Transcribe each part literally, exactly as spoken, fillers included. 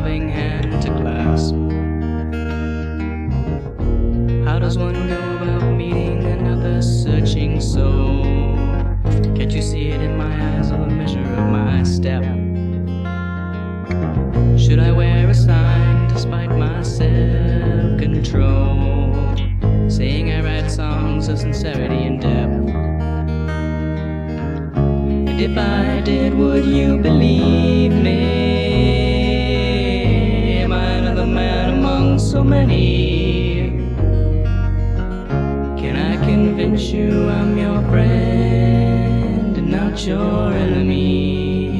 loving hand to clasp. How does one go about meeting another searching soul? Can't you see it in my eyes, or the measure of my step? Should I wear a sign despite my self-control, saying I write songs of sincerity and depth? And if I did, would you believe me? Am I another man among so many? Can I convince you I'm your friend and not your enemy?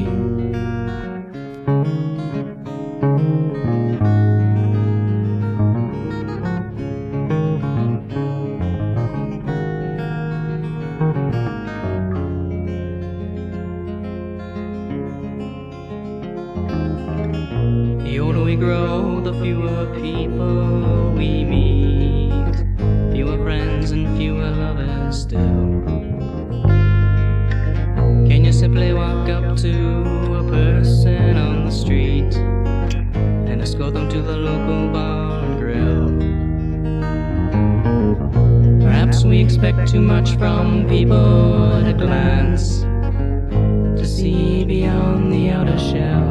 The older we grow, the fewer people we meet, fewer friends and fewer lovers still. Can you simply walk up to a person on the street and escort them to the local bar and grill? Perhaps we expect too much from people at a glance, to see beyond the outer shell.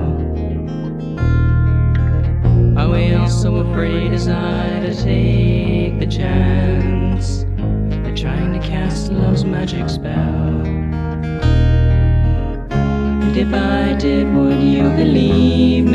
Are we all so afraid as I to take the chance at trying to cast love's magic spell? And if I did, would you believe